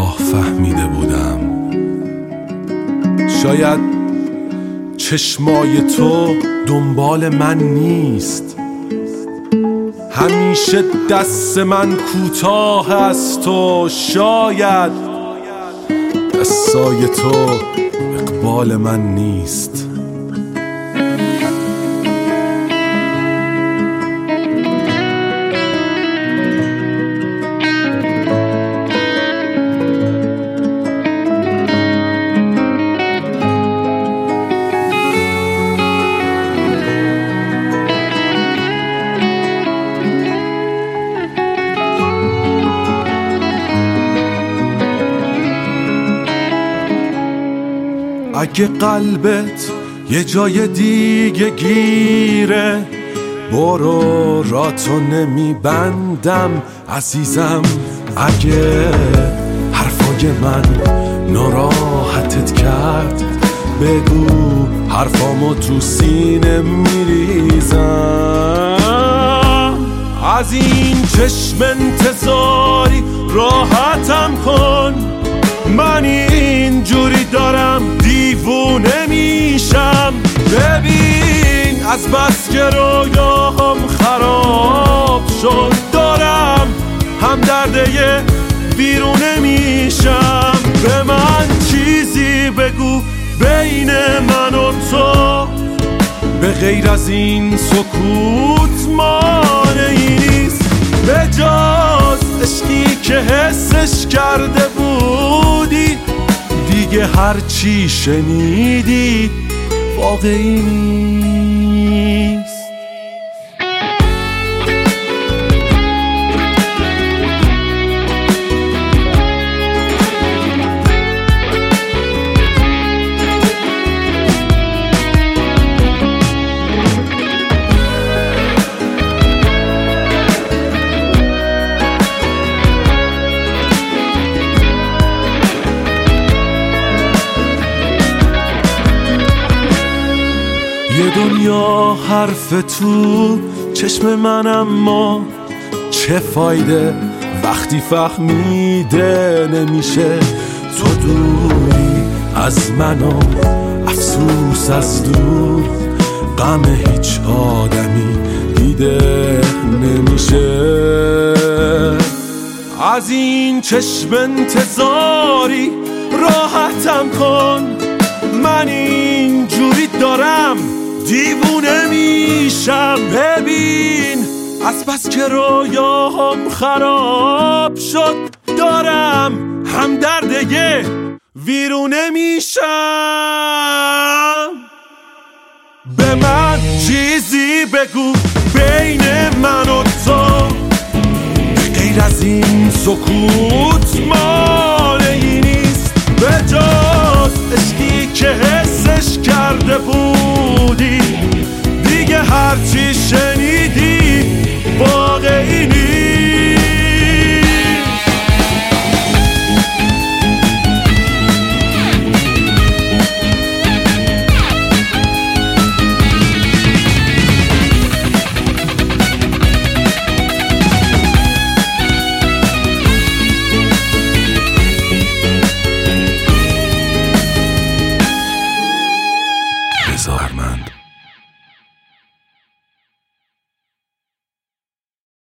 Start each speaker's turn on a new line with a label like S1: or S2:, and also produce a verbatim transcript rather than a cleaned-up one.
S1: راه فهمیده بودم. شاید چشمای تو دنبال من نیست، همیشه دست من کوتاه از تو. شاید دستای تو اقبال من نیست. اگه قلبت یه جای دیگه گیره، برو راتو نمیبندم عزیزم. اگه حرفای من ناراحتت کرد، بگو حرفامو تو سینه میریزم. از این چشم انتظاری راحتم کن، من اینجوری دارم دیوونه میشم. ببین از بس که رویاهم خراب شد، دارم هم درده بیرونه میشم. به من چیزی بگو بین من و تو، به غیر از این سکوت مانعی نیست. به جز عشقی که حسش کرده بودی، دیگه هر چی شنیدی واقعی نیست. یه دنیا حرف تو چشم من، اما چه فایده وقتی فهمیده نمیشه. تو دوری از من و افسوس از دور، غم هیچ آدمی دیده نمیشه. از این چشم انتظاری راحتم کن، من اینجوری دارم دیوونه میشم. ببین از بس که رویاهم خراب شد، دارم هم درده ویرونه میشم. به من چیزی بگو بین من و تو، به غیر از این سکوت ما